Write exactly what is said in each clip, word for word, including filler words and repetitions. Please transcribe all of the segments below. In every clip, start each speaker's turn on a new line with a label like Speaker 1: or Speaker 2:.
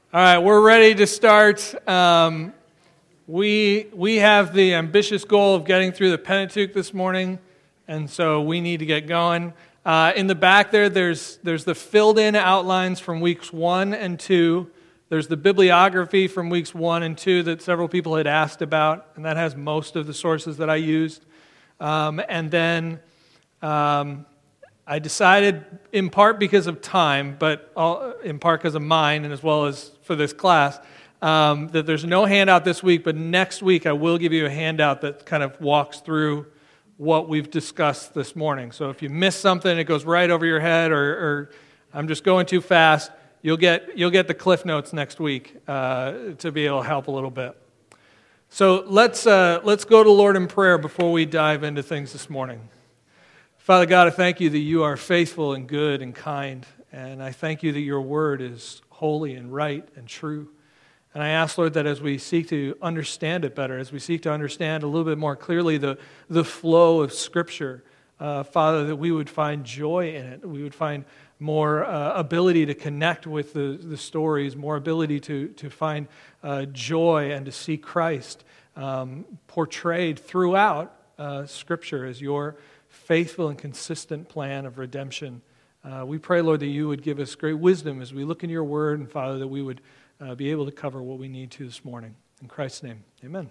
Speaker 1: All right, we're ready to start. Um, we we have the ambitious goal of getting through the Pentateuch this morning, and so we need to get going. Uh, in the back there, there's there's the filled-in outlines from weeks one and two. There's the bibliography from weeks one and two that several people had asked about, and that has most of the sources that I used. Um, and then um, I decided, in part because of time, but all, in part because of mine, and as well as for this class, um, that there's no handout this week, but next week I will give you a handout that kind of walks through what we've discussed this morning. So if you miss something, it goes right over your head, or, or I'm just going too fast, you'll get you'll get the Cliff Notes next week uh, to be able to help a little bit. So let's uh, let's go to Lord in prayer before we dive into things this morning. Father God, I thank you that you are faithful and good and kind, and I thank you that your word is holy and right and true. And I ask, Lord, that as we seek to understand it better, as we seek to understand a little bit more clearly the, the flow of Scripture, uh, Father, that we would find joy in it. We would find more uh, ability to connect with the, the stories, more ability to, to find uh, joy and to see Christ um, portrayed throughout uh, Scripture as your faithful and consistent plan of redemption. Uh, we pray, Lord, that you would give us great wisdom as we look in your word, and Father, that we would uh, be able to cover what we need to this morning. In Christ's name, amen.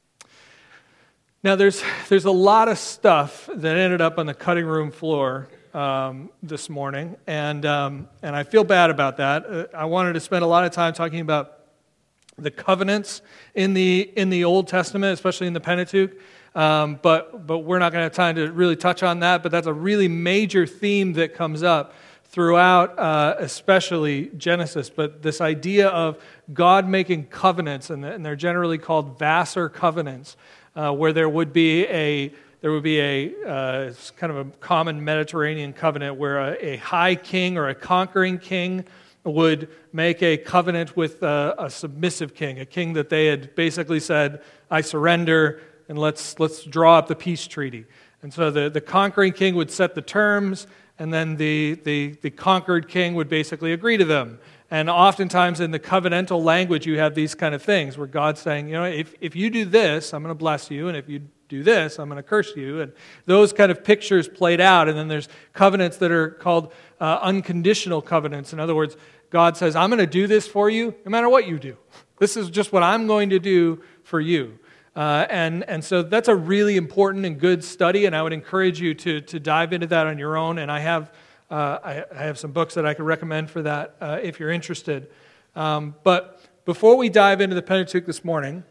Speaker 1: Now, there's there's a lot of stuff that ended up on the cutting room floor um, this morning, and um, and I feel bad about that. Uh, I wanted to spend a lot of time talking about the covenants in the in the Old Testament, especially in the Pentateuch. Um, but but we're not going to have time to really touch on that, but that's a really major theme that comes up throughout, uh, especially Genesis. But this idea of God making covenants, and, and they're generally called Vassar covenants, uh, where there would be a there would be a uh, kind of a common Mediterranean covenant where a, a high king or a conquering king would make a covenant with a, a submissive king, a king that they had basically said, "I surrender." And let's let's draw up the peace treaty. And so the, the conquering king would set the terms, and then the, the, the conquered king would basically agree to them. And oftentimes in the covenantal language, you have these kind of things where God's saying, you know, if, if you do this, I'm going to bless you, and if you do this, I'm going to curse you. And those kind of pictures played out. And then there's covenants that are called uh, unconditional covenants. In other words, God says, I'm going to do this for you no matter what you do. This is just what I'm going to do for you. Uh, and and so that's a really important and good study, and I would encourage you to to dive into that on your own. And I have uh, I, I have some books that I could recommend for that uh, if you're interested. Um, but before we dive into the Pentateuch this morning,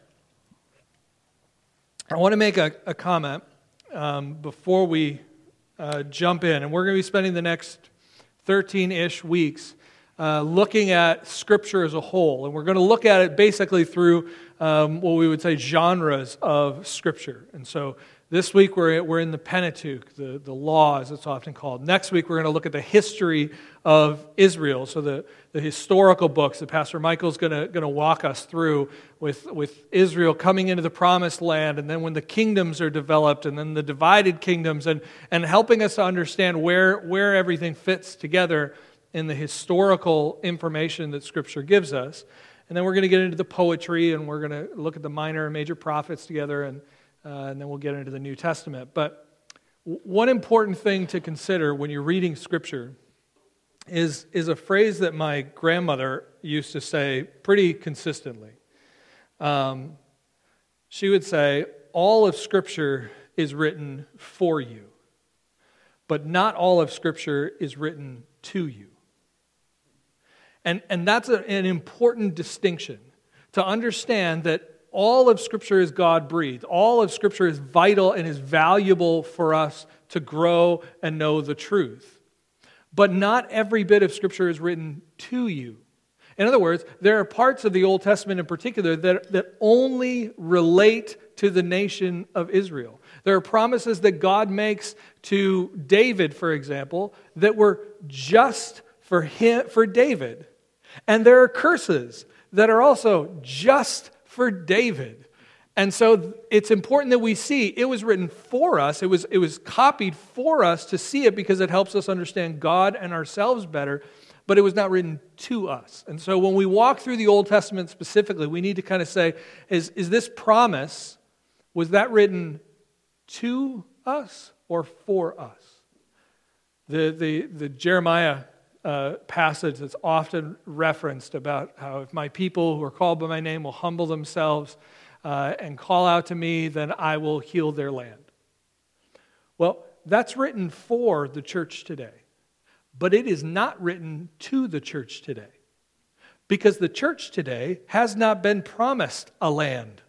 Speaker 1: I want to make a, a comment um, before we uh, jump in, and we're going to be spending the next thirteen-ish weeks uh, looking at Scripture as a whole, and we're going to look at it basically through Um, what we would say genres of Scripture. And so this week we're we're in the Pentateuch, the, the law as it's often called. Next week we're going to look at the history of Israel, so the, the historical books that Pastor Michael's going to going to walk us through with, with Israel coming into the Promised Land, and then when the kingdoms are developed, and then the divided kingdoms, and, and helping us to understand where, where everything fits together in the historical information that Scripture gives us. And then we're going to get into the poetry, and we're going to look at the minor and major prophets together, and, uh, and then we'll get into the New Testament. But one important thing to consider when you're reading Scripture is, is a phrase that my grandmother used to say pretty consistently. Um, she would say, all of Scripture is written for you, but not all of Scripture is written to you. And, and that's a, an important distinction, to understand that all of Scripture is God-breathed. All of Scripture is vital and is valuable for us to grow and know the truth. But not every bit of Scripture is written to you. In other words, there are parts of the Old Testament in particular that, that only relate to the nation of Israel. There are promises that God makes to David, for example, that were just for him, for David. And there are curses that are also just for David. And so it's important that we see it was written for us. It was, it was copied for us to see it because it helps us understand God and ourselves better. but it was not written to us. And so when we walk through the Old Testament specifically, we need to kind of say, is, is this promise, was that written to us or for us? The, the, the Jeremiah uh, passage that's often referenced about how if my people who are called by my name will humble themselves uh, and call out to me, then I will heal their land. Well, that's written for the church today, but it is not written to the church today because the church today has not been promised a land.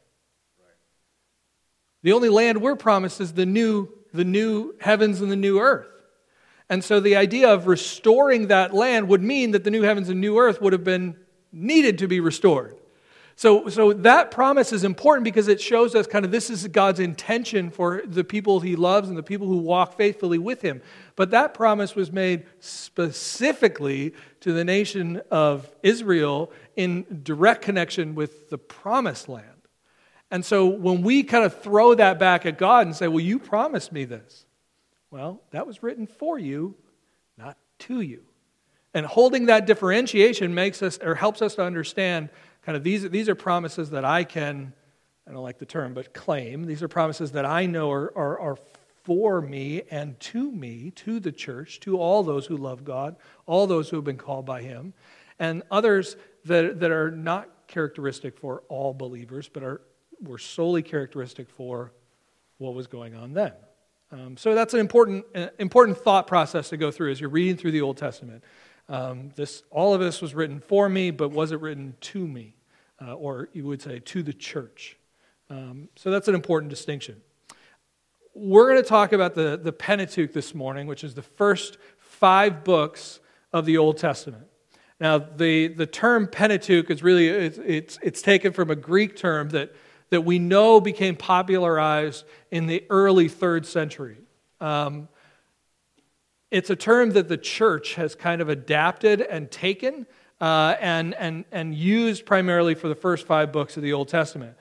Speaker 1: The only land we're promised is the new, the new heavens and the new earth. And so the idea of restoring that land would mean that the new heavens and new earth would have been needed to be restored. So, so that promise is important because it shows us kind of this is God's intention for the people He loves and the people who walk faithfully with Him. But that promise was made specifically to the nation of Israel in direct connection with the promised land. And so when we kind of throw that back at God and say, well, you promised me this. Well, that was written for you, not to you. And holding that differentiation makes us, or helps us to understand kind of these, these are promises that I can, I don't like the term, but claim. These are promises that I know are, are, are for me and to me, to the church, to all those who love God, all those who have been called by Him, and others that, that are not characteristic for all believers, but are were solely characteristic for what was going on then. Um, so that's an important, uh, important thought process to go through as you're reading through the Old Testament. Um, this, all of this was written for me, but was it written to me? Uh, or you would say to the church. Um, so that's an important distinction. We're going to talk about the, the Pentateuch this morning, which is the first five books of the Old Testament. Now, the, the term Pentateuch is really, it's, it's, it's taken from a Greek term that that we know became popularized in the early third century. Um, it's a term that the church has kind of adapted and taken uh, and, and, and used primarily for the first five books of the Old Testament.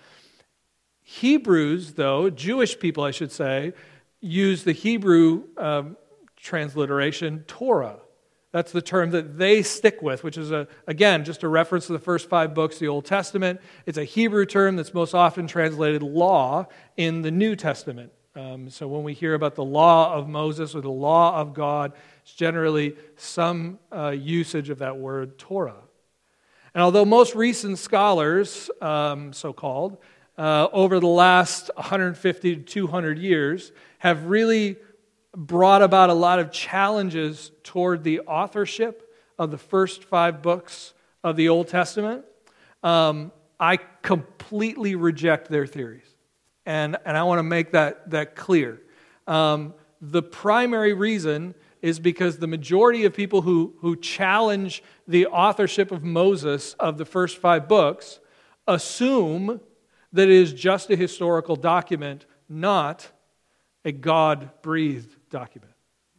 Speaker 1: Hebrews, though, Jewish people, I should say, use the Hebrew um, transliteration Torah. That's the term that they stick with, which is, a, again, just a reference to the first five books of the Old Testament. It's a Hebrew term that's most often translated law in the New Testament. Um, so when we hear about the law of Moses or the law of God, it's generally some uh, usage of that word Torah. And although most recent scholars, um, so-called, uh, over the last one hundred fifty to two hundred years, have really brought about a lot of challenges toward the authorship of the first five books of the Old Testament, um, I completely reject their theories. And, and I want to make that, that clear. Um, the primary reason is because the majority of people who, who challenge the authorship of Moses of the first five books assume that it is just a historical document, not a God-breathed document.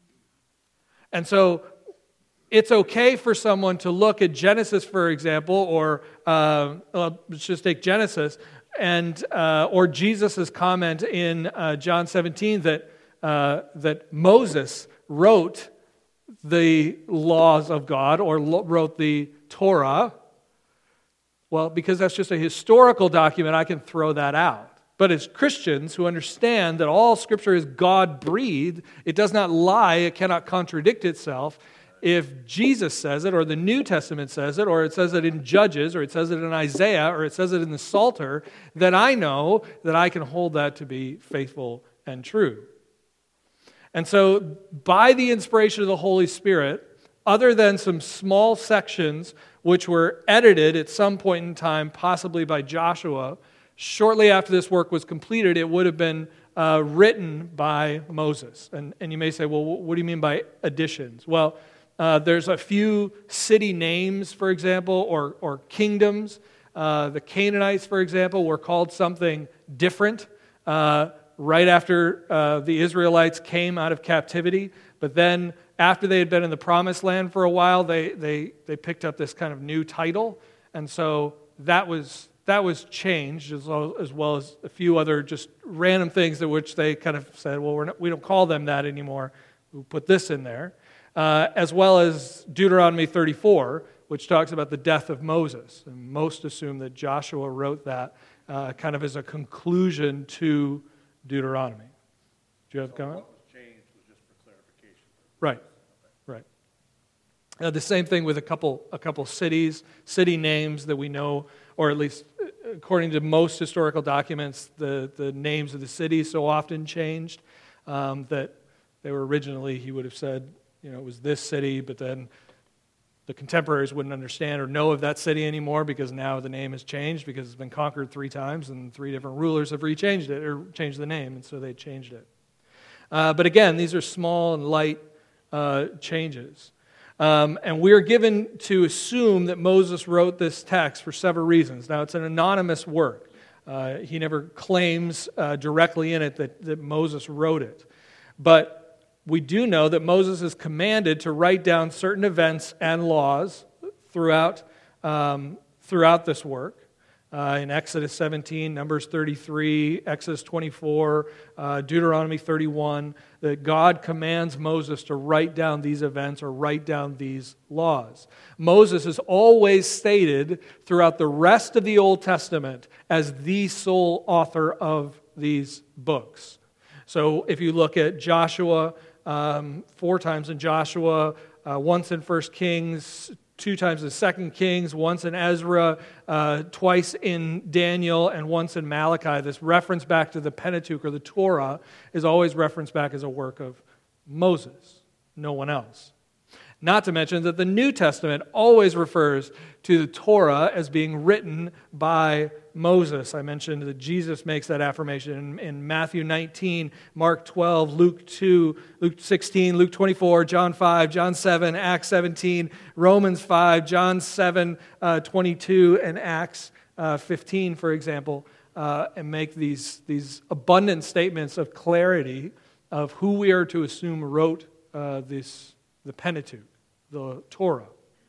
Speaker 1: And so it's okay for someone to look at Genesis, for example, or uh, well, let's just take Genesis, and uh, or Jesus' comment in uh, John seventeen that uh, that Moses wrote the laws of God or lo- wrote the Torah. Well, because that's just a historical document, I can throw that out. But as Christians who understand that all Scripture is God-breathed, it does not lie, it cannot contradict itself. If Jesus says it, or the New Testament says it, or it says it in Judges, or it says it in Isaiah, or it says it in the Psalter, then I know that I can hold that to be faithful and true. And so, by the inspiration of the Holy Spirit, other than some small sections which were edited at some point in time, possibly by Joshua, shortly after this work was completed, it would have been uh, written by Moses. And, and you may say, well, what do you mean by additions? Well, uh, there's a few city names, for example, or, or kingdoms. Uh, the Canaanites, for example, were called something different uh, right after uh, the Israelites came out of captivity. But then after they had been in the Promised Land for a while, they, they, they picked up this kind of new title. And so that was... That was changed, as well, as well as a few other just random things that which they kind of said, well, we're not, we don't call them that anymore. We'll put this in there. uh, as well as Deuteronomy thirty-four, which talks about the death of Moses. And most assume that Joshua wrote that uh, kind of as a conclusion to Deuteronomy. Do you have a comment?
Speaker 2: What was changed was just for clarification.
Speaker 1: Right, right. Uh, the same thing with a couple a couple cities, city names that we know, or at least according to most historical documents, the, the names of the cities so often changed um, that they were originally, he would have said, you know, it was this city, but then the contemporaries wouldn't understand or know of that city anymore because now the name has changed because it's been conquered three times and three different rulers have rechanged it or changed the name, and so they changed it. Uh, but again, these are small and light uh, changes. Um, and we are given to assume that Moses wrote this text for several reasons. Now, it's an anonymous work. Uh, he never claims uh, directly in it that, that Moses wrote it. But we do know that Moses is commanded to write down certain events and laws throughout, um, throughout this work. Uh, in Exodus seventeen, Numbers thirty-three, Exodus twenty-four, uh, Deuteronomy thirty-one, that God commands Moses to write down these events or write down these laws. Moses is always stated throughout the rest of the Old Testament as the sole author of these books. So if you look at Joshua, um, four times in Joshua, uh, once in First Kings, two times in Second Kings, once in Ezra, uh, twice in Daniel, and once in Malachi. This reference back to the Pentateuch or the Torah is always referenced back as a work of Moses, no one else. Not to mention that the New Testament always refers to the Torah as being written by Moses. I mentioned that Jesus makes that affirmation in, in Matthew nineteen, Mark twelve, Luke two, Luke sixteen, Luke twenty-four, John five, John seven, Acts seventeen, Romans five, John seven, uh, twenty-two, and Acts uh, fifteen, for example, uh, and make these, these abundant statements of clarity of who we are to assume wrote uh, this, the Pentateuch, the Torah.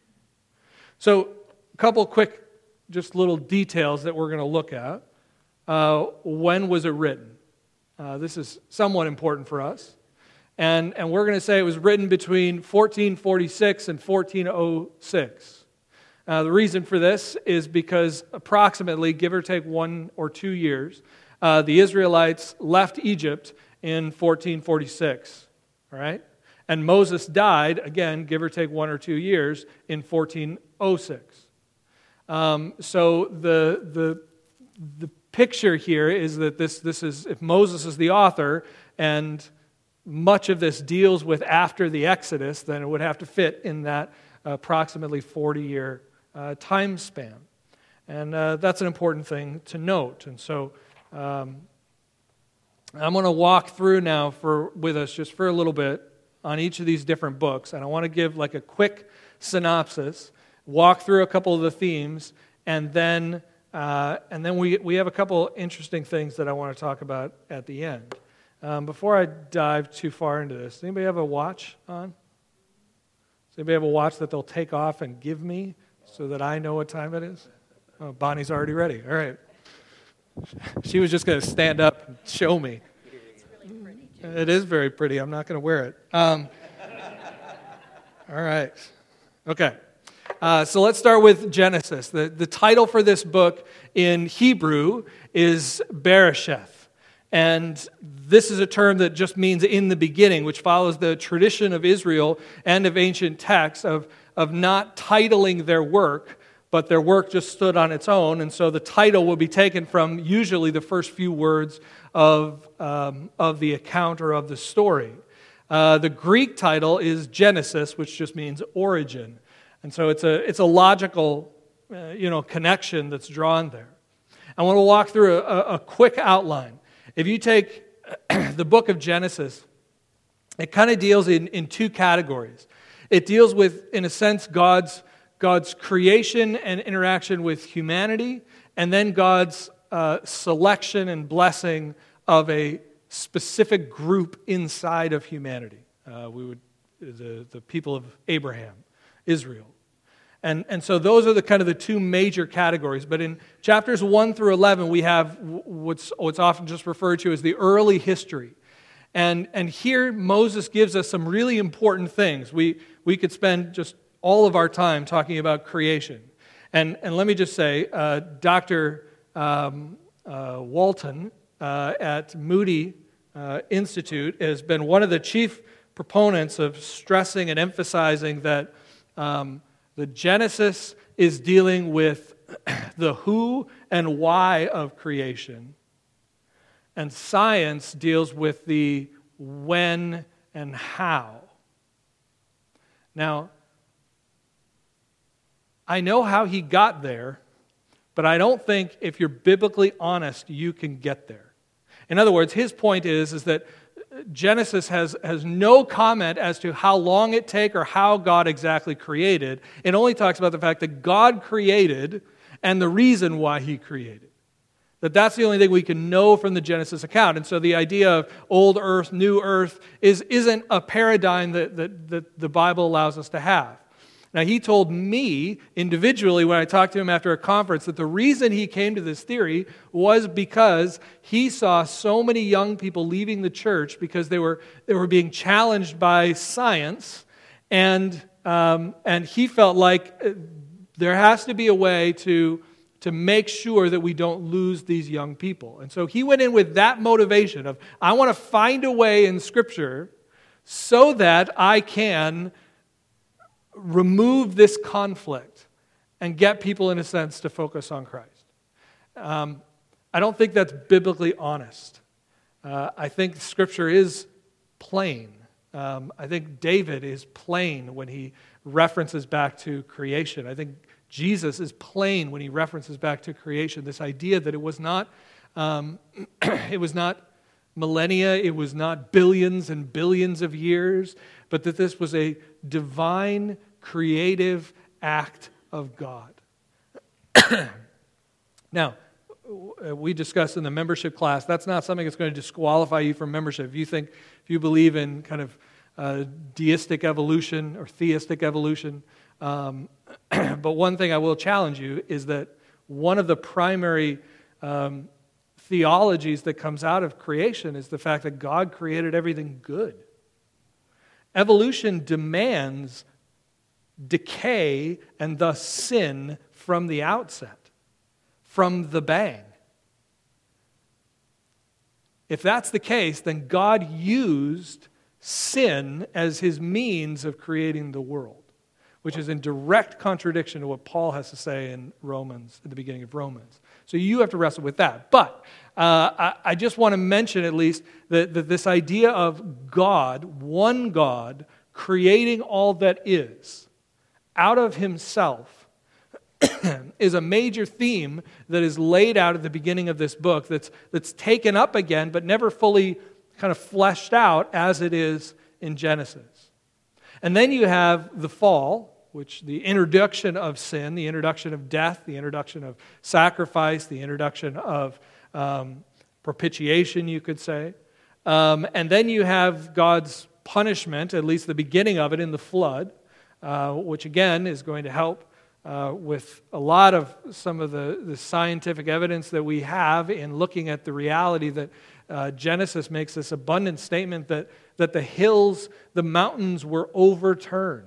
Speaker 1: So, a couple quick, just little details that we're going to look at. Uh, when was it written? Uh, this is somewhat important for us. And, and we're going to say it was written between fourteen forty-six and fourteen oh six. Uh, the reason for this is because approximately, give or take one or two years, uh, the Israelites left Egypt in fourteen forty-six. All right? And Moses died, again, give or take one or two years, in fourteen oh six. Um, so the, the, the picture here is that this, this is, if Moses is the author, and much of this deals with after the Exodus, then it would have to fit in that approximately forty-year uh, time span. And uh, that's an important thing to note. And so um, I'm going to walk through now for with us just for a little bit on each of these different books, and I want to give like a quick synopsis, walk through a couple of the themes, and then uh, and then we we have a couple interesting things that I want to talk about at the end. Um, before I dive too far into this, does anybody have a watch on? Does anybody have a watch that they'll take off and give me so that I know what time it is? Oh, Bonnie's already ready. All right. She was just going to stand up and show me. It is very pretty. I'm not going to wear it. Um, all right. Okay. Uh, so let's start with Genesis. The, the title for this book in Hebrew is Bereshith. And this is a term that just means in the beginning, which follows the tradition of Israel and of ancient texts of, of not titling their work, but their work just stood on its own. And so the title will be taken from usually the first few words of, um, of the account or of the story. Uh, the Greek title is Genesis, which just means origin. And so it's a, it's a logical uh, you know, connection that's drawn there. I want to walk through a, a quick outline. If you take the book of Genesis, it kind of deals in, in two categories. It deals with, in a sense, God's, God's creation and interaction with humanity, and then God's uh, selection and blessing of a specific group inside of humanity. Uh, we would the, the people of Abraham, Israel. And, and so those are the kind of the two major categories. But in chapters one through eleven, we have what's, what's often just referred to as the early history. And, and here Moses gives us some really important things. We, we could spend just all of our time talking about creation. And, and let me just say, uh, Doctor Um, uh, Walton uh, at Moody uh, Institute has been one of the chief proponents of stressing and emphasizing that um, the Genesis is dealing with the who and why of creation, and science deals with the when and how. Now, I know how he got there, but I don't think if you're biblically honest, you can get there. In other words, his point is, is that Genesis has, has no comment as to how long it take or how God exactly created. It only talks about the fact that God created and the reason why he created. That that's the only thing we can know from the Genesis account. And so the idea of old earth, new earth is, isn't a paradigm that, that, that the Bible allows us to have. Now, he told me individually when I talked to him after a conference that the reason he came to this theory was because he saw so many young people leaving the church because they were they were being challenged by science, and um, and he felt like there has to be a way to to make sure that we don't lose these young people. And so he went in with that motivation of, I want to find a way in Scripture so that I can remove this conflict and get people, in a sense, to focus on Christ. Um, I don't think that's biblically honest. Uh, I think Scripture is plain. Um, I think David is plain when he references back to creation. I think Jesus is plain when he references back to creation. This idea that it was not, um, it was not millennia, it was not billions and billions of years, but that this was a divine, creative act of God. Now, we discussed in the membership class, that's not something that's going to disqualify you from membership. If you think, if you believe in kind of uh, deistic evolution or theistic evolution, um, but one thing I will challenge you is that one of the primary um, theologies that comes out of creation is the fact that God created everything good. Evolution demands decay and thus sin from the outset, from the bang. If that's the case, then God used sin as his means of creating the world, which is in direct contradiction to what Paul has to say in Romans, at the beginning of Romans. So you have to wrestle with that. But uh, I, I just want to mention at least that, that this idea of God, one God, creating all that is out of himself is a major theme that is laid out at the beginning of this book that's, that's taken up again but never fully kind of fleshed out as it is in Genesis. And then you have the fall, which the introduction of sin, the introduction of death, the introduction of sacrifice, the introduction of um, propitiation, you could say. Um, and then you have God's punishment, at least the beginning of it in the flood, uh, which again is going to help uh, with a lot of some of the, the scientific evidence that we have in looking at the reality that uh, Genesis makes this abundant statement that, that the hills, the mountains were overturned.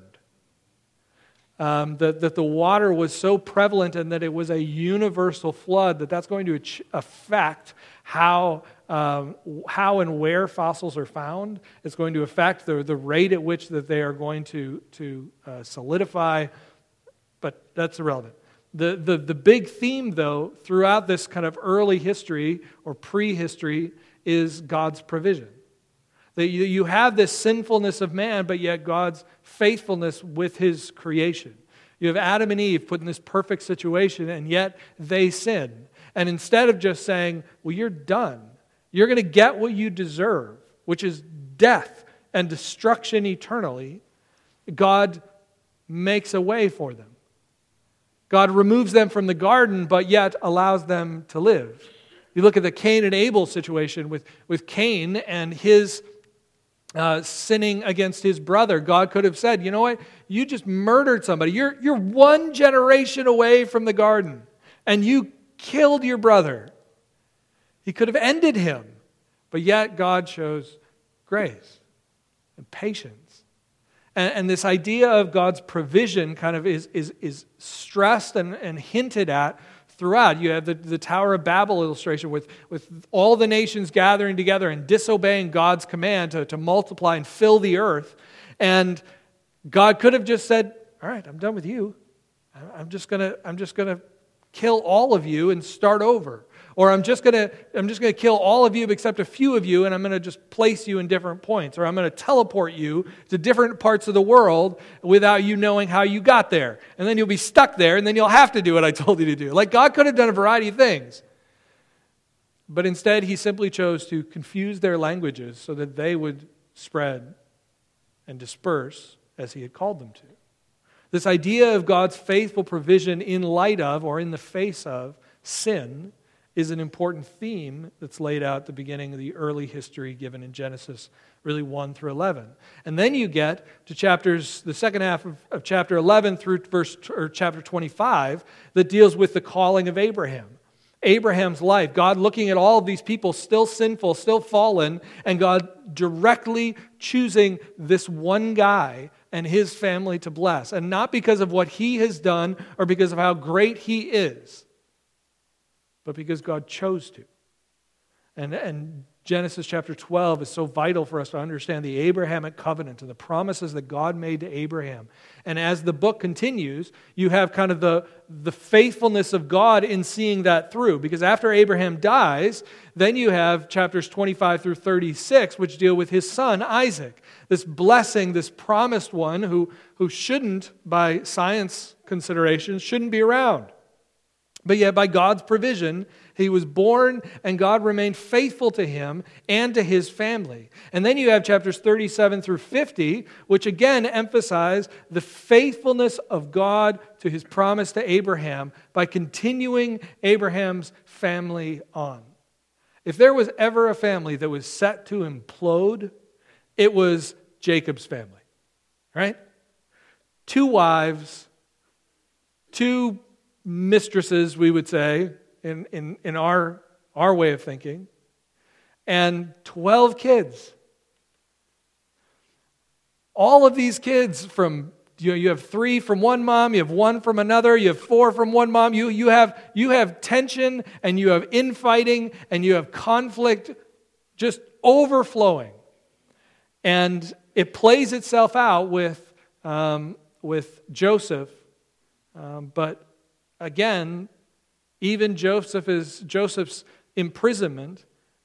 Speaker 1: Um, that, that the water was so prevalent and that it was a universal flood, that that's going to ach- affect how, um, how and where fossils are found. It's going to affect the, the rate at which that they are going to, to uh, solidify, but that's irrelevant. The, the, the big theme, though, throughout this kind of early history or prehistory is God's provision. That you, you have this sinfulness of man, but yet God's faithfulness with his creation. You have Adam and Eve put in this perfect situation, and yet they sin. And instead of just saying, well, you're done, you're going to get what you deserve, which is death and destruction eternally, God makes a way for them. God removes them from the garden, but yet allows them to live. You look at the Cain and Abel situation with, with Cain and his Uh, sinning against his brother. God could have said, you know what, you just murdered somebody. You're, you're one generation away from the garden, and you killed your brother. He could have ended him, but yet God chose grace and patience. And, and this idea of God's provision kind of is, is, is stressed and, and hinted at throughout. You have the, the Tower of Babel illustration with, with all the nations gathering together and disobeying God's command to, to multiply and fill the earth. And God could have just said, all right, I'm done with you. I'm just gonna, I'm just gonna kill all of you and start over. Or I'm just gonna, I'm just gonna kill all of you except a few of you, and I'm gonna just place you in different points. Or I'm gonna teleport you to different parts of the world without you knowing how you got there. And then you'll be stuck there, and then you'll have to do what I told you to do. Like, God could have done a variety of things. But instead, he simply chose to confuse their languages so that they would spread and disperse as he had called them to. This idea of God's faithful provision in light of or in the face of sin is an important theme that's laid out at the beginning of the early history given in Genesis, really one through eleven. And then you get to chapters, the second half of, of chapter eleven through verse or chapter twenty-five that deals with the calling of Abraham. Abraham's life, God looking at all of these people still sinful, still fallen, and God directly choosing this one guy and his family to bless. And not because of what he has done or because of how great he is, but because God chose to. And, and Genesis chapter twelve is so vital for us to understand the Abrahamic covenant and the promises that God made to Abraham. And as the book continues, you have kind of the, the faithfulness of God in seeing that through. Because after Abraham dies, then you have chapters twenty-five through thirty-six, which deal with his son Isaac. This blessing, this promised one who, who shouldn't, by science considerations, shouldn't be around. But yet by God's provision, he was born and God remained faithful to him and to his family. And then you have chapters thirty-seven through fifty, which again emphasize the faithfulness of God to his promise to Abraham by continuing Abraham's family on. If there was ever a family that was set to implode, it was Jacob's family, right? Two wives, two mistresses, we would say, in, in, in our, our way of thinking, and twelve kids. All of these kids from, you know, you have three from one mom, you have one from another, you have four from one mom, you, you, have, you have tension, and you have infighting, and you have conflict just overflowing. And it plays itself out with, um, with Joseph, um, but again, even Joseph is, Joseph's imprisonment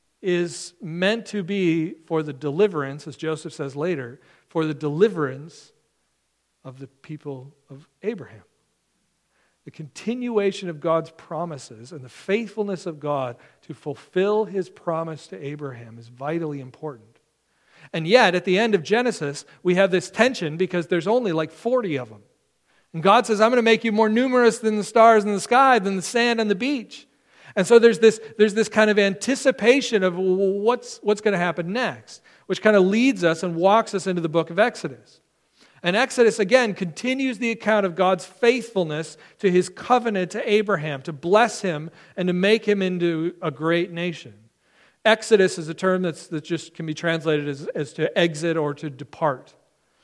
Speaker 1: is meant to be for the deliverance, as Joseph says later, for the deliverance of the people of Abraham. The continuation of God's promises and the faithfulness of God to fulfill his promise to Abraham is vitally important. And yet, at the end of Genesis, we have this tension because there's only like forty of them. And God says, I'm going to make you more numerous than the stars in the sky, than the sand on the beach. And so there's this, there's this kind of anticipation of what's, what's going to happen next, which kind of leads us and walks us into the book of Exodus. And Exodus, again, continues the account of God's faithfulness to his covenant to Abraham, to bless him and to make him into a great nation. Exodus is a term that's, that just can be translated as, as to exit or to depart.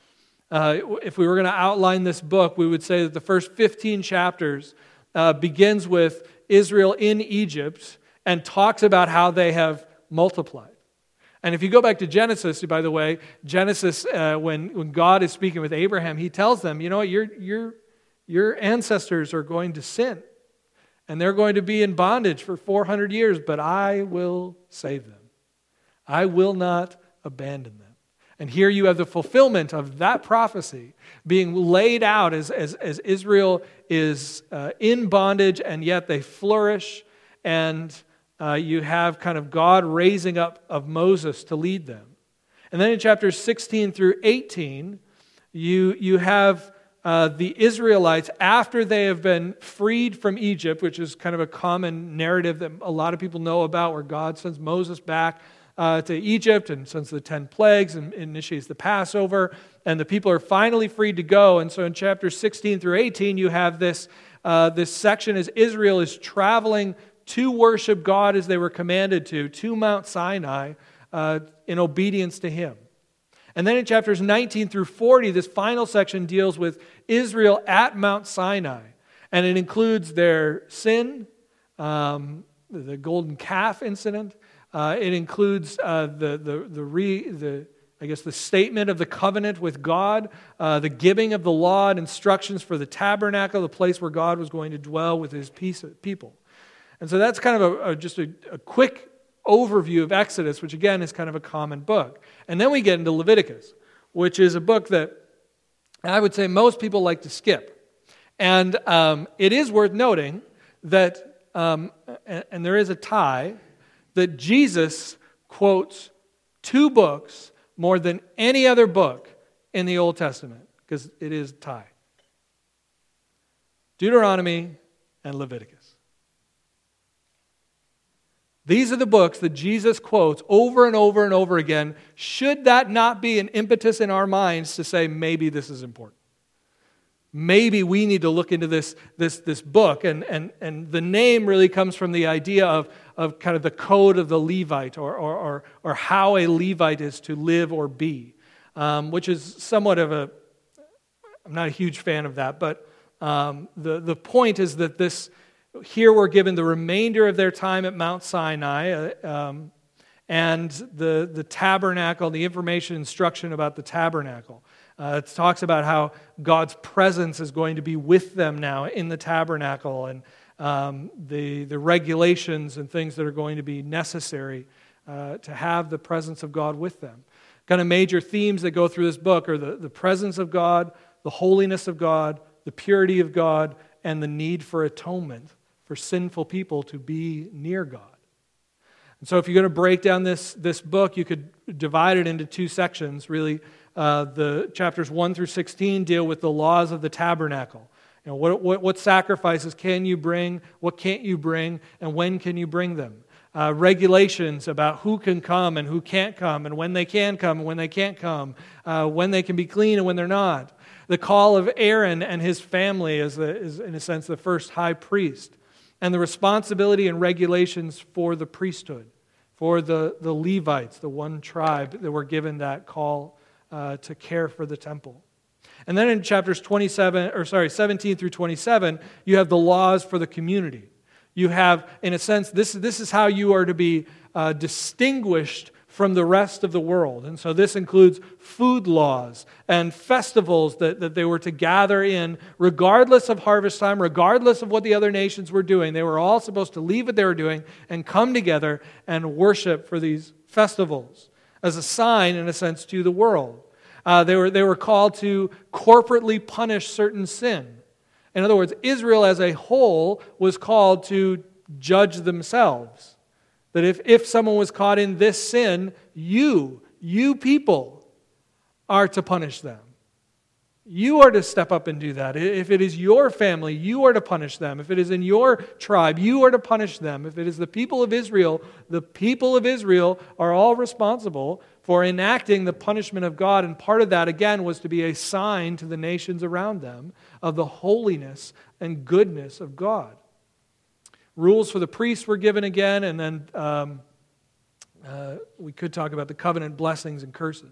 Speaker 1: Uh, if we were going to outline this book, we would say that the first fifteen chapters uh, begins with Israel in Egypt and talks about how they have multiplied. And if you go back to Genesis, by the way, Genesis, uh, when, when God is speaking with Abraham, he tells them, you know what, your, your, your ancestors are going to sin. And they're going to be in bondage for four hundred years, but I will save them. I will not abandon them. And here you have the fulfillment of that prophecy being laid out as, as, as Israel is uh, in bondage, and yet they flourish, and uh, you have kind of God raising up of Moses to lead them. And then in chapters sixteen through eighteen, you, you have uh, the Israelites, after they have been freed from Egypt, which is kind of a common narrative that a lot of people know about, where God sends Moses back Uh, to Egypt and sends the ten plagues and initiates the Passover, and the people are finally freed to go. And so in chapters sixteen through eighteen, you have this, uh, this section as Israel is traveling to worship God as they were commanded to, to Mount Sinai, uh, in obedience to Him. And then in chapters nineteen through forty, this final section deals with Israel at Mount Sinai. And it includes their sin, um, the golden calf incident. Uh, it includes uh, the the the, re, the I guess the statement of the covenant with God, uh, the giving of the law and instructions for the tabernacle, the place where God was going to dwell with His people. And so that's kind of a, a, just a, a quick overview of Exodus, which again is kind of a common book. And then we get into Leviticus, which is a book that I would say most people like to skip. And um, it is worth noting that, um, and, and there is a tie, that Jesus quotes two books more than any other book in the Old Testament, because it is tie. Deuteronomy and Leviticus. These are the books that Jesus quotes over and over and over again. Should that not be an impetus in our minds to say, maybe this is important? Maybe we need to look into this, this, this book. And, and, and the name really comes from the idea of, of kind of the code of the Levite, or, or, or, or how a Levite is to live or be, um, which is somewhat of a, I'm not a huge fan of that, but um, the, the point is that this, here we're given the remainder of their time at Mount Sinai, uh, um, and the, the tabernacle, the information, instruction about the tabernacle. Uh, it talks about how God's presence is going to be with them now in the tabernacle, and um, the, the regulations and things that are going to be necessary uh, to have the presence of God with them. Kind of major themes that go through this book are the, the presence of God, the holiness of God, the purity of God, and the need for atonement for sinful people to be near God. And so if you're going to break down this, this book, you could divide it into two sections, really. Uh, the chapters one through sixteen deal with the laws of the tabernacle. You know, what, what, what sacrifices can you bring, what can't you bring, and when can you bring them? Uh, regulations about who can come and who can't come, and when they can come and when they can't come, uh, when they can be clean and when they're not. The call of Aaron and his family as, the, as, in a sense, the first high priest, and the responsibility and regulations for the priesthood, for the, the Levites, the one tribe that were given that call Uh, to care for the temple. And then in chapters twenty-seven, or sorry, seventeen through twenty-seven, you have the laws for the community. You have, in a sense, this, this is how you are to be uh, distinguished from the rest of the world. And so this includes food laws and festivals that, that they were to gather in, regardless of harvest time, regardless of what the other nations were doing. They were all supposed to leave what they were doing and come together and worship for these festivals, as a sign, in a sense, to the world. Uh, they were, they were called to corporately punish certain sin. In other words, Israel as a whole was called to judge themselves. That if, if someone was caught in this sin, you, you people, are to punish them. You are to step up and do that. If it is your family, you are to punish them. If it is in your tribe, you are to punish them. If it is the people of Israel, the people of Israel are all responsible for enacting the punishment of God. And part of that, again, was to be a sign to the nations around them of the holiness and goodness of God. Rules for the priests were given again, and then um, uh, we could talk about the covenant blessings and curses.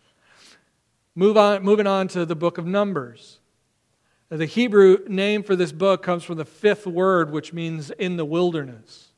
Speaker 1: Move on, moving on to the book of Numbers. The Hebrew name for this book comes from the fifth word, which means in the wilderness.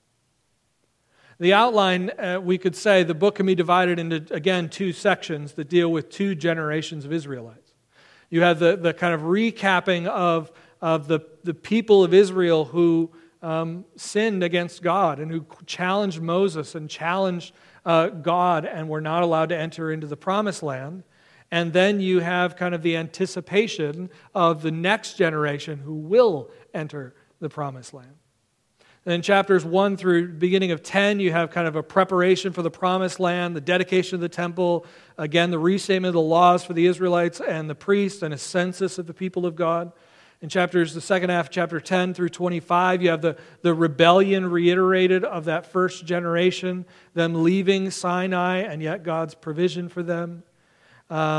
Speaker 1: The outline, uh, we could say, the book can be divided into, again, two sections that deal with two generations of Israelites. You have the, the kind of recapping of, of the, the people of Israel who um, sinned against God and who challenged Moses and challenged uh, God and were not allowed to enter into the promised land. And then you have kind of the anticipation of the next generation who will enter the promised land. And in chapters one through beginning of ten, you have kind of a preparation for the promised land, the dedication of the temple, again, the restatement of the laws for the Israelites and the priests, and a census of the people of God. In chapters, the second half, chapter ten through twenty-five, you have the, the rebellion reiterated of that first generation, them leaving Sinai, and yet God's provision for them. Um,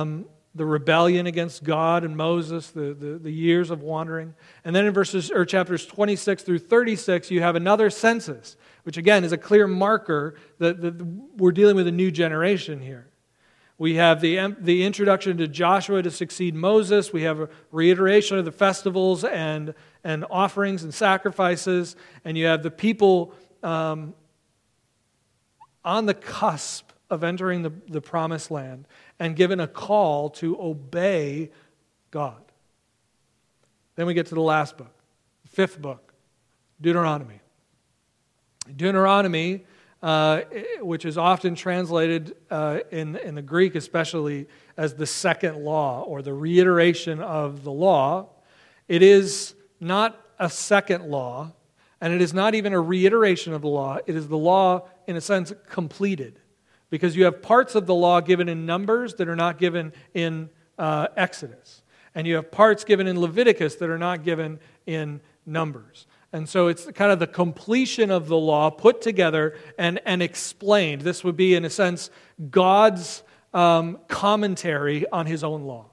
Speaker 1: the rebellion against God and Moses, the, the, the years of wandering. And then in verses or chapters twenty-six through thirty-six, you have another census, which again is a clear marker that, that we're dealing with a new generation here. We have the, the introduction to Joshua to succeed Moses. We have a reiteration of the festivals and, and offerings and sacrifices. And you have the people um, on the cusp of entering the, the promised land and given a call to obey God. Then we get to the last book, the fifth book, Deuteronomy. Deuteronomy, uh, which is often translated uh, in, in the Greek especially as the second law or the reiteration of the law, it is not a second law, and it is not even a reiteration of the law. It is the law, in a sense, completed. Because you have parts of the law given in Numbers that are not given in uh, Exodus. And you have parts given in Leviticus that are not given in Numbers. And so it's kind of the completion of the law put together and, and explained. This would be, in a sense, God's um, commentary on His own law.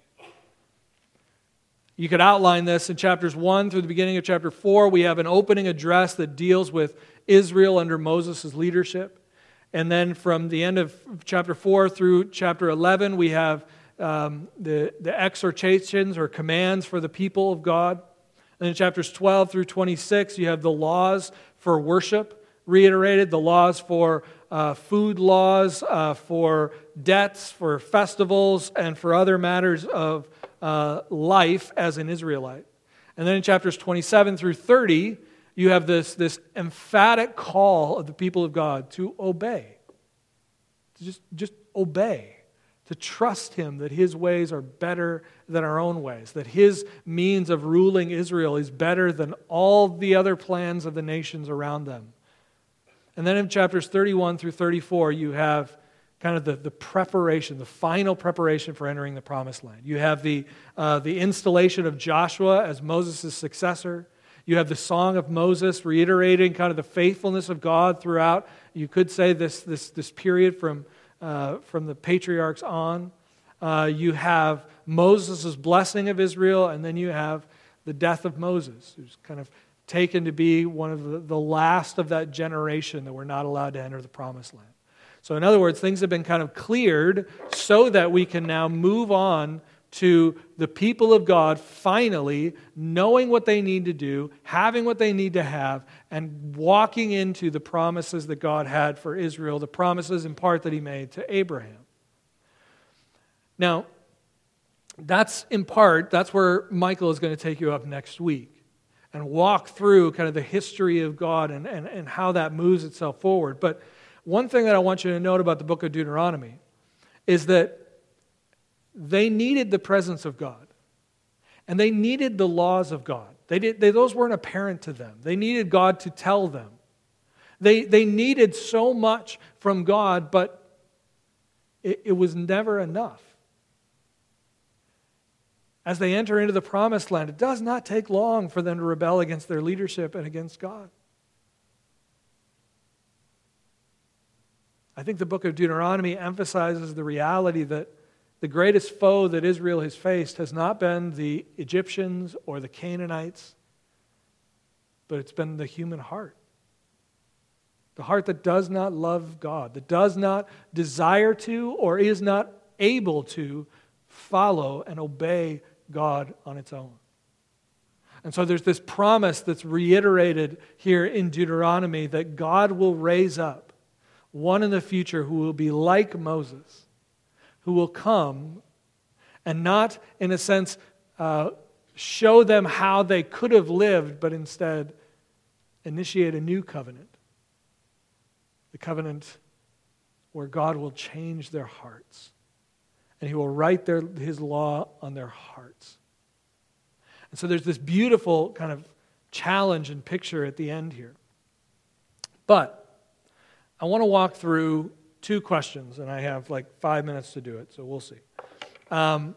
Speaker 1: You could outline this in chapters one through the beginning of chapter four. We have an opening address that deals with Israel under Moses' leadership. And then from the end of chapter four through chapter eleven, we have um, the, the exhortations or commands for the people of God. And in chapters twelve through twenty-six, you have the laws for worship reiterated, the laws for uh, food laws, uh, for debts, for festivals, and for other matters of uh, life as an Israelite. And then in chapters twenty-seven through thirty, you have this, this emphatic call of the people of God to obey. To just, just obey. To trust Him that His ways are better than our own ways. That His means of ruling Israel is better than all the other plans of the nations around them. And then in chapters thirty-one through thirty-four, you have kind of the, the preparation, the final preparation for entering the promised land. You have the, uh, the installation of Joshua as Moses' successor. You have the Song of Moses reiterating kind of the faithfulness of God throughout, you could say, this, this, this period from, uh, from the patriarchs on. Uh, you have Moses' blessing of Israel, and then you have the death of Moses, who's kind of taken to be one of the, the last of that generation that were not allowed to enter the promised land. So in other words, things have been kind of cleared so that we can now move on to the people of God finally knowing what they need to do, having what they need to have, and walking into the promises that God had for Israel, the promises in part that He made to Abraham. Now, that's in part, that's where Michael is going to take you up next week and walk through kind of the history of God and, and, and how that moves itself forward. But one thing that I want you to note about the book of Deuteronomy is that they needed the presence of God. And they needed the laws of God. They did, they, those weren't apparent to them. They needed God to tell them. They, they needed so much from God, but it, it was never enough. As they enter into the promised land, it does not take long for them to rebel against their leadership and against God. I think the book of Deuteronomy emphasizes the reality that the greatest foe that Israel has faced has not been the Egyptians or the Canaanites, but it's been the human heart. The heart that does not love God, that does not desire to or is not able to follow and obey God on its own. And so there's this promise that's reiterated here in Deuteronomy that God will raise up one in the future who will be like Moses, who will come and not, in a sense, uh, show them how they could have lived, but instead initiate a new covenant. The covenant where God will change their hearts. And He will write their, His law on their hearts. And so there's this beautiful kind of challenge and picture at the end here. But I want to walk through two questions, and I have like five minutes to do it, so we'll see. Um,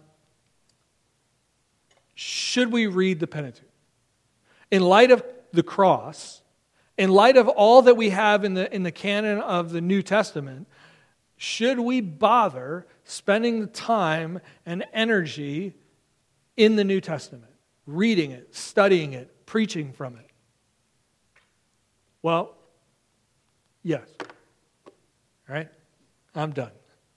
Speaker 1: should we read the Pentateuch? In light of the cross, in light of all that we have in the, in the canon of the New Testament, should we bother spending the time and energy in the New Testament, reading it, studying it, preaching from it? Well, yes. All right? I'm done.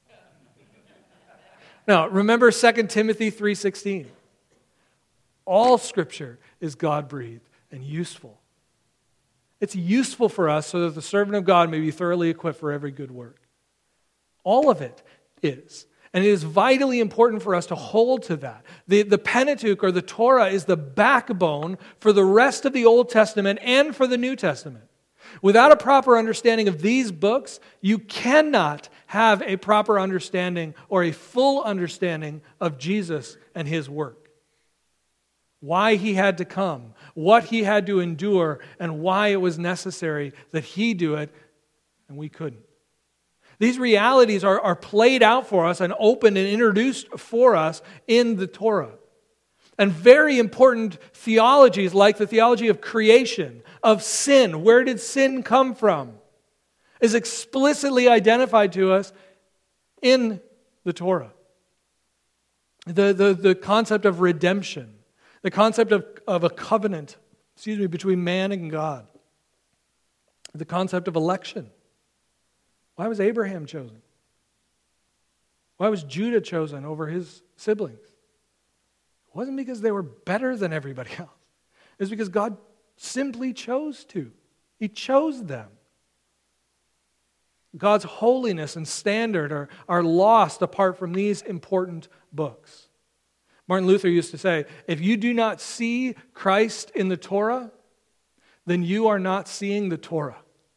Speaker 1: Now, remember Second Timothy three sixteen. All Scripture is God-breathed and useful. It's useful for us so that the servant of God may be thoroughly equipped for every good work. All of it is. And it is vitally important for us to hold to that. The, the Pentateuch, or the Torah, is the backbone for the rest of the Old Testament and for the New Testament. Without a proper understanding of these books, you cannot have a proper understanding or a full understanding of Jesus and His work. Why He had to come, what He had to endure, and why it was necessary that He do it and we couldn't. These realities are, are played out for us and opened and introduced for us in the Torah. And very important theologies like the theology of creation, of sin, where did sin come from, is explicitly identified to us in the Torah. The, the, the concept of redemption, the concept of, of a covenant, excuse me, between man and God, the concept of election. Why was Abraham chosen? Why was Judah chosen over his siblings? It wasn't because they were better than everybody else. It was because God simply chose to. He chose them. God's holiness and standard are, are lost apart from these important books. Martin Luther used to say, if you do not see Christ in the Torah, then you are not seeing the Torah.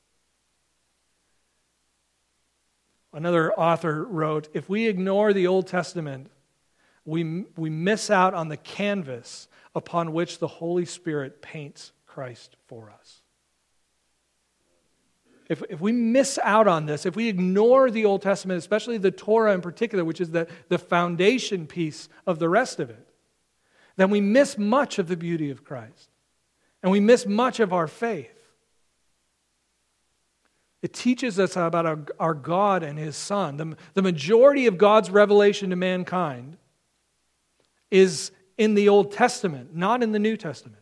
Speaker 1: Another author wrote, if we ignore the Old Testament, we, we miss out on the canvas upon which the Holy Spirit paints Christ for us. If, if we miss out on this, if we ignore the Old Testament, especially the Torah in particular, which is the, the foundation piece of the rest of it, then we miss much of the beauty of Christ. And we miss much of our faith. It teaches us about our, our God and His Son. The, the majority of God's revelation to mankind is in the Old Testament, not in the New Testament.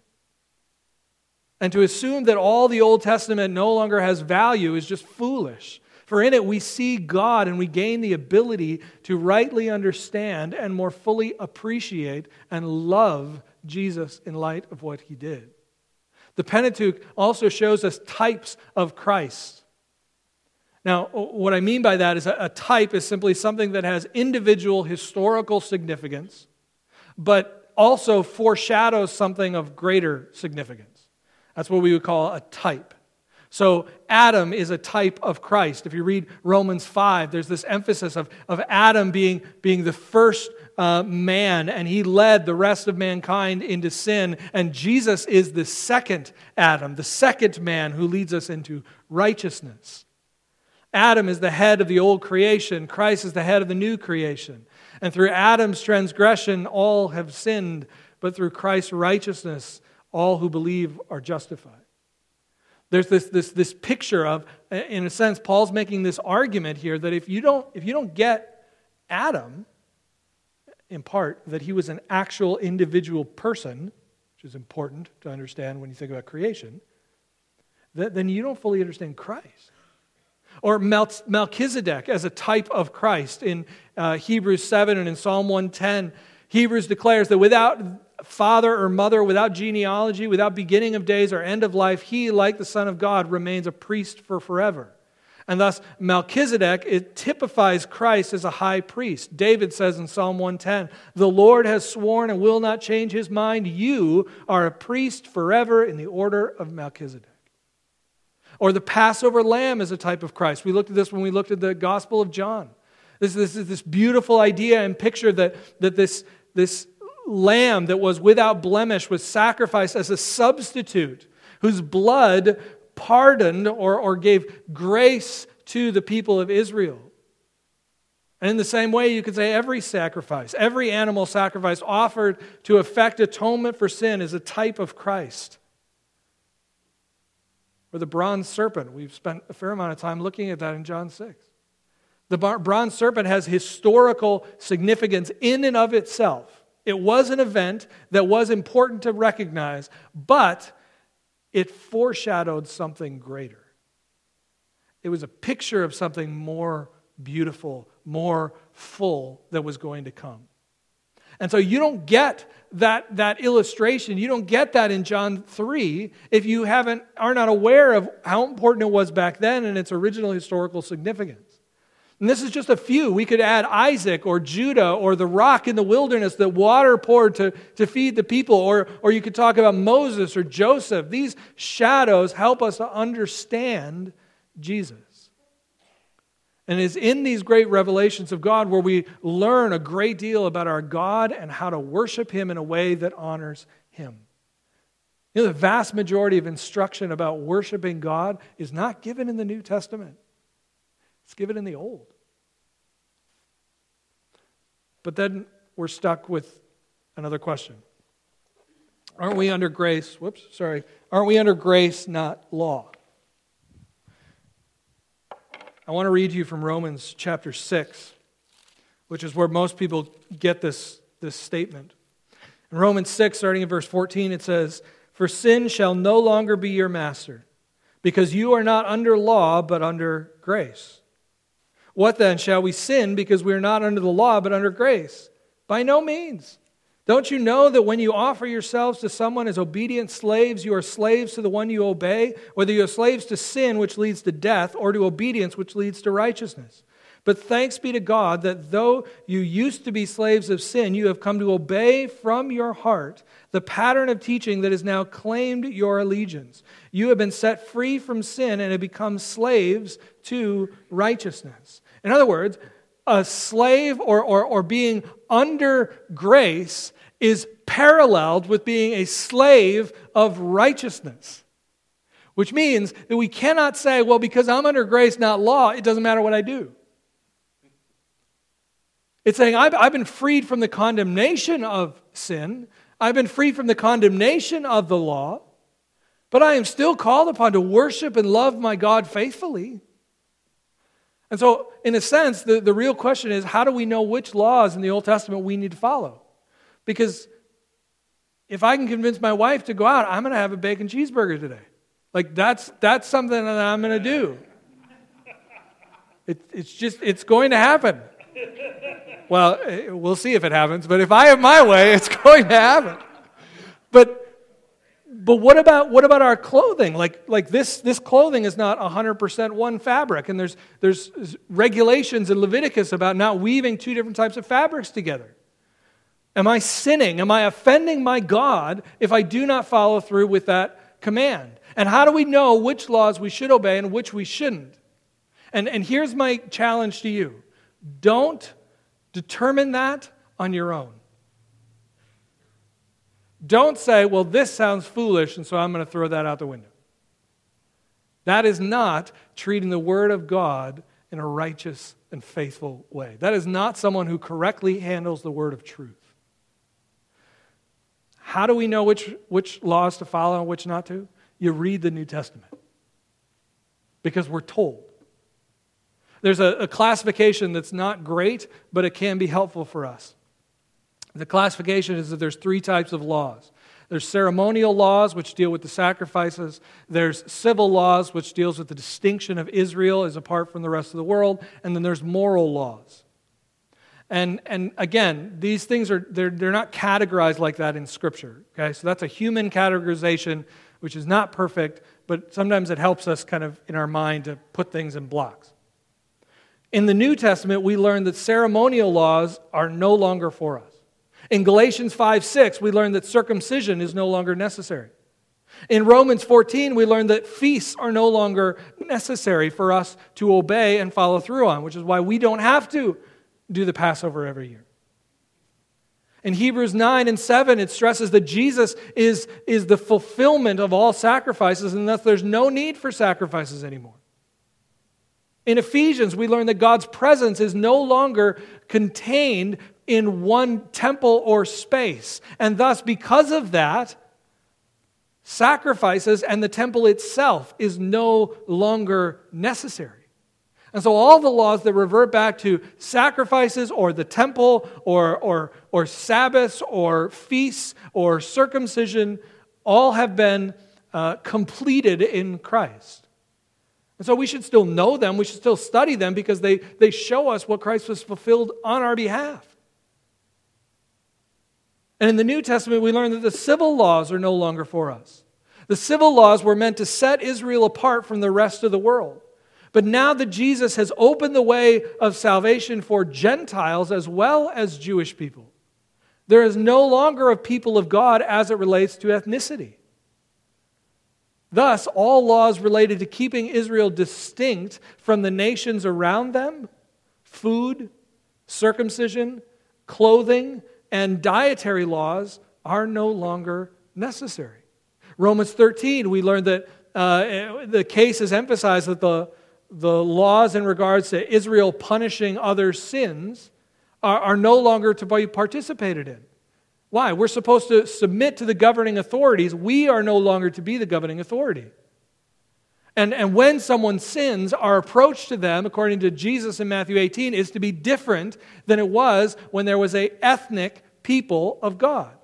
Speaker 1: And to assume that all the Old Testament no longer has value is just foolish. For in it we see God and we gain the ability to rightly understand and more fully appreciate and love Jesus in light of what He did. The Pentateuch also shows us types of Christ. Now, what I mean by that is a type is simply something that has individual historical significance, but also foreshadows something of greater significance. That's what we would call a type. So Adam is a type of Christ. If you read Romans five, there's this emphasis of, of Adam being, being the first uh, man, and he led the rest of mankind into sin. And Jesus is the second Adam, the second man who leads us into righteousness. Adam is the head of the old creation. Christ is the head of the new creation. And through Adam's transgression, all have sinned. But through Christ's righteousness, all who believe are justified. There's this, this, this picture of, in a sense, Paul's making this argument here that if you don't, if you don't get Adam, in part, that he was an actual individual person, which is important to understand when you think about creation, that, then you don't fully understand Christ. Or Melchizedek as a type of Christ. In uh, Hebrews seven and in Psalm one ten, Hebrews declares that without father or mother, without genealogy, without beginning of days or end of life, he, like the Son of God, remains a priest for forever. And thus, Melchizedek, it typifies Christ as a high priest. David says in Psalm one ten, the Lord has sworn and will not change His mind. You are a priest forever in the order of Melchizedek. Or the Passover lamb is a type of Christ. We looked at this when we looked at the Gospel of John. This, this is this beautiful idea and picture that, that this, this lamb that was without blemish was sacrificed as a substitute, whose blood pardoned or, or gave grace to the people of Israel. And in the same way, you could say every sacrifice, every animal sacrifice offered to effect atonement for sin is a type of Christ. Or the bronze serpent. We've spent a fair amount of time looking at that in John six. The bronze serpent has historical significance in and of itself. It was an event that was important to recognize, but it foreshadowed something greater. It was a picture of something more beautiful, more full that was going to come. And so you don't get that, that illustration, you don't get that in John three if you haven't are not aware of how important it was back then and its original historical significance. And this is just a few. We could add Isaac or Judah or the rock in the wilderness that water poured to, to feed the people. Or, or you could talk about Moses or Joseph. These shadows help us to understand Jesus. And it is in these great revelations of God where we learn a great deal about our God and how to worship Him in a way that honors Him. You know, the vast majority of instruction about worshiping God is not given in the New Testament. It's given in the Old. But then we're stuck with another question. Aren't we under grace? Whoops, sorry. Aren't we under grace, not law? I want to read to you from Romans chapter six, which is where most people get this, this statement. In Romans six, starting in verse fourteen, it says, "For sin shall no longer be your master, because you are not under law, but under grace. What then? Shall we sin because we are not under the law but under grace? By no means. Don't you know that when you offer yourselves to someone as obedient slaves, you are slaves to the one you obey, whether you are slaves to sin, which leads to death, or to obedience, which leads to righteousness? But thanks be to God that though you used to be slaves of sin, you have come to obey from your heart the pattern of teaching that has now claimed your allegiance. You have been set free from sin and have become slaves to righteousness." In other words, a slave or, or, or being under grace is paralleled with being a slave of righteousness. Which means that we cannot say, well, because I'm under grace, not law, it doesn't matter what I do. It's saying, I've, I've been freed from the condemnation of sin. I've been freed from the condemnation of the law. But I am still called upon to worship and love my God faithfully. And so, in a sense, the, the real question is, how do we know which laws in the Old Testament we need to follow? Because if I can convince my wife to go out, I'm going to have a bacon cheeseburger today. Like, that's that's something that I'm going to do. It, it's just, it's going to happen. Well, we'll see if it happens, but if I have my way, it's going to happen. But But what about what about our clothing? Like like this this clothing is not one hundred percent one fabric, and there's there's regulations in Leviticus about not weaving two different types of fabrics together. Am I sinning? Am I offending my God if I do not follow through with that command? And how do we know which laws we should obey and which we shouldn't? And and here's my challenge to you. Don't determine that on your own. Don't say, well, this sounds foolish, and so I'm going to throw that out the window. That is not treating the Word of God in a righteous and faithful way. That is not someone who correctly handles the word of truth. How do we know which, which laws to follow and which not to? You read the New Testament. Because we're told. There's a, a classification that's not great, but it can be helpful for us. The classification is that there's three types of laws. There's ceremonial laws, which deal with the sacrifices. There's civil laws, which deals with the distinction of Israel as apart from the rest of the world. And then there's moral laws. And, and again, these things are they're, they're not categorized like that in Scripture. Okay, so that's a human categorization, which is not perfect, but sometimes it helps us kind of in our mind to put things in blocks. In the New Testament, we learn that ceremonial laws are no longer for us. In Galatians five six, we learn that circumcision is no longer necessary. In Romans fourteen, we learn that feasts are no longer necessary for us to obey and follow through on, which is why we don't have to do the Passover every year. In Hebrews nine and seven, it stresses that Jesus is, is the fulfillment of all sacrifices, and thus there's no need for sacrifices anymore. In Ephesians, we learn that God's presence is no longer contained in one temple or space. And thus, because of that, sacrifices and the temple itself is no longer necessary. And so all the laws that revert back to sacrifices or the temple or, or, or Sabbaths or feasts or circumcision all have been uh, completed in Christ. And so we should still know them, we should still study them because they, they show us what Christ was fulfilled on our behalf. And in the New Testament, we learn that the civil laws are no longer for us. The civil laws were meant to set Israel apart from the rest of the world. But now that Jesus has opened the way of salvation for Gentiles as well as Jewish people, there is no longer a people of God as it relates to ethnicity. Thus, all laws related to keeping Israel distinct from the nations around them, food, circumcision, clothing, and dietary laws are no longer necessary. Romans thirteen, we learned that uh, the case is emphasized that the, the laws in regards to Israel punishing other sins are, are no longer to be participated in. Why? We're supposed to submit to the governing authorities. We are no longer to be the governing authority. And, and when someone sins, our approach to them, according to Jesus in Matthew eighteen, is to be different than it was when there was an ethnic people of God.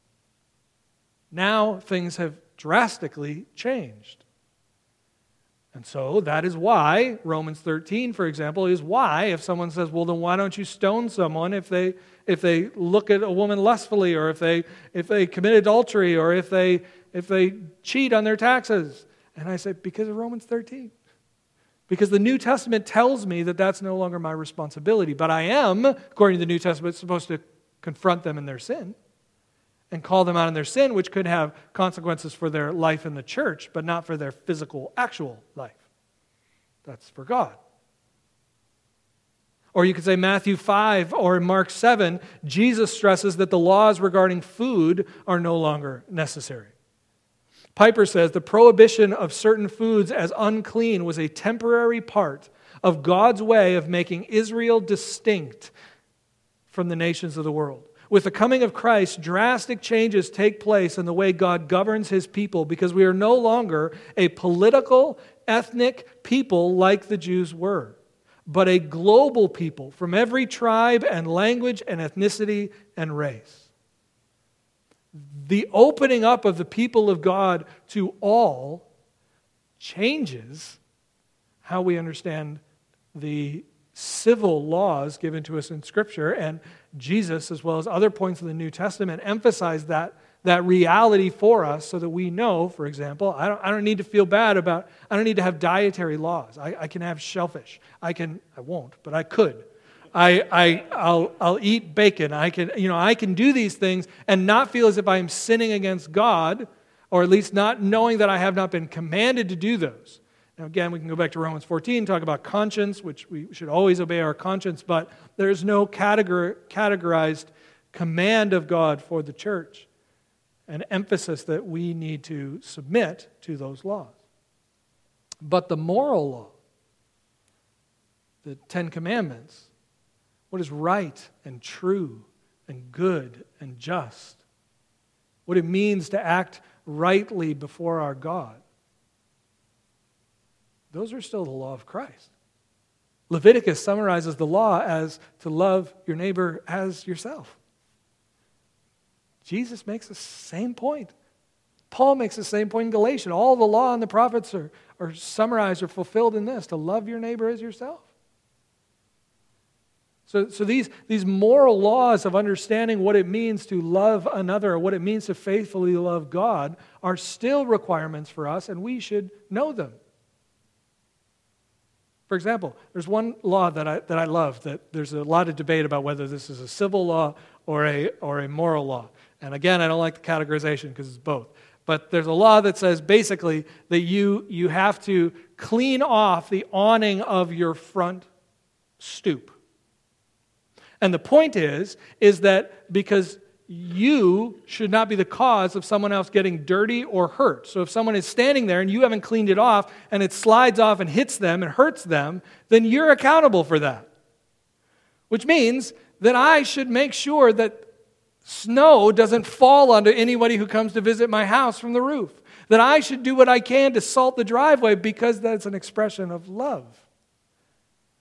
Speaker 1: Now things have drastically changed. And so that is why, Romans thirteen, for example, is why if someone says, well, then why don't you stone someone if they if they look at a woman lustfully, or if they if they commit adultery, or if they if they cheat on their taxes? And I say, because of Romans thirteen. Because the New Testament tells me that that's no longer my responsibility. But I am, according to the New Testament, supposed to confront them in their sin and call them out in their sin, which could have consequences for their life in the church, but not for their physical, actual life. That's for God. Or you could say Matthew five or Mark seven, Jesus stresses that the laws regarding food are no longer necessary. Piper says the prohibition of certain foods as unclean was a temporary part of God's way of making Israel distinct from the nations of the world. With the coming of Christ, drastic changes take place in the way God governs His people because we are no longer a political, ethnic people like the Jews were, but a global people from every tribe and language and ethnicity and race. The opening up of the people of God to all changes how we understand the civil laws given to us in Scripture, and Jesus, as well as other points of the New Testament, emphasize that, that reality for us so that we know, for example, I don't, I don't need to feel bad about, I don't need to have dietary laws. I, I can have shellfish. I can, I won't, but I could. I, I, I'll, I'll eat bacon. I can, you know, I can do these things and not feel as if I am sinning against God, or at least not knowing that I have not been commanded to do those. Now, again, we can go back to Romans fourteen, talk about conscience, which we should always obey our conscience, but there is no categor- categorized command of God for the church, an emphasis that we need to submit to those laws. But the moral law, the Ten Commandments, what is right and true and good and just, what it means to act rightly before our God, those are still the law of Christ. Leviticus summarizes the law as to love your neighbor as yourself. Jesus makes the same point. Paul makes the same point in Galatians. All the law and the prophets are, are summarized or fulfilled in this, to love your neighbor as yourself. So, so these, these moral laws of understanding what it means to love another, or what it means to faithfully love God, are still requirements for us, and we should know them. For example, there's one law that I, that I love, that there's a lot of debate about whether this is a civil law or a, or a moral law. And again, I don't like the categorization because it's both. But there's a law that says basically that you, you have to clean off the awning of your front stoop. And the point is, is that because you should not be the cause of someone else getting dirty or hurt. So if someone is standing there and you haven't cleaned it off and it slides off and hits them and hurts them, then you're accountable for that. Which means that I should make sure that snow doesn't fall onto anybody who comes to visit my house from the roof. That I should do what I can to salt the driveway because that's an expression of love.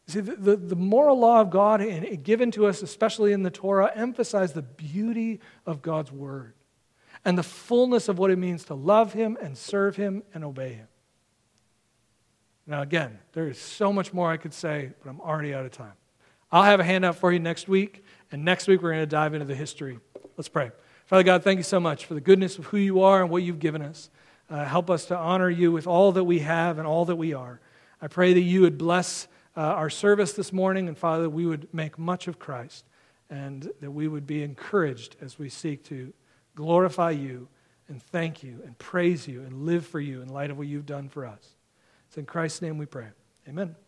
Speaker 1: See, the, the, the moral law of God and given to us, especially in the Torah, emphasize the beauty of God's word and the fullness of what it means to love him and serve him and obey him. Now again, there is so much more I could say, but I'm already out of time. I'll have a handout for you next week, and next week we're going to dive into the history. Let's pray. Father God, thank you so much for the goodness of who you are and what you've given us. Uh, help us to honor you with all that we have and all that we are. I pray that you would bless uh, our service this morning, and Father, that we would make much of Christ, and that we would be encouraged as we seek to glorify you and thank you and praise you and live for you in light of what you've done for us. It's in Christ's name we pray. Amen.